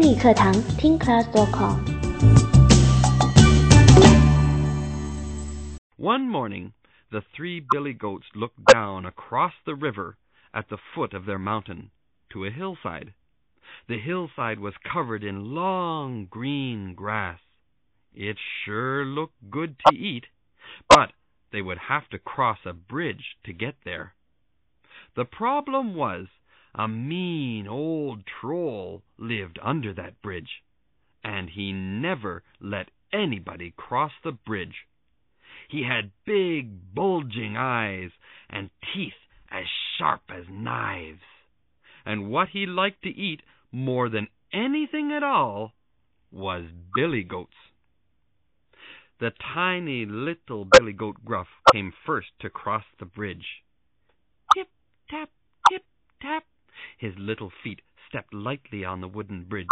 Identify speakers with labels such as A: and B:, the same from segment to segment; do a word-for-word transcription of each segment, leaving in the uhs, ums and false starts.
A: 英语课堂听 class dot com。
B: One morning, the three billy goats looked down across the river at the foot of their mountain to a hillside. The hillside was covered in long green grass. It sure looked good to eat, but they would have to cross a bridge to get there. The problem was, a mean old troll lived under that bridge, and he never let anybody cross the bridge. He had big, bulging eyes and teeth as sharp as knives. And what he liked to eat more than anything at all was billy goats. The tiny little billy goat Gruff came first to cross the bridge. Tip, tap, tip, tap. His little feet stepped lightly on the wooden bridge.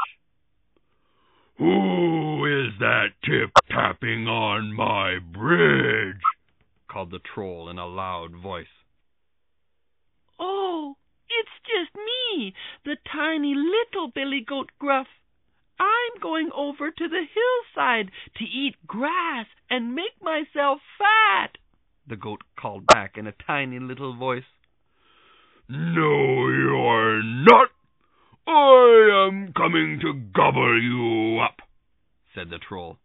C: "Who is that tip-tapping on my bridge?"
B: called the troll in a loud voice.
D: "Oh, it's just me, the tiny little billy goat Gruff. I'm going over to the hillside to eat grass and make myself fat," the goat called back in a tiny little voice.
C: "No, you're not. I am coming to gobble you up," said the troll.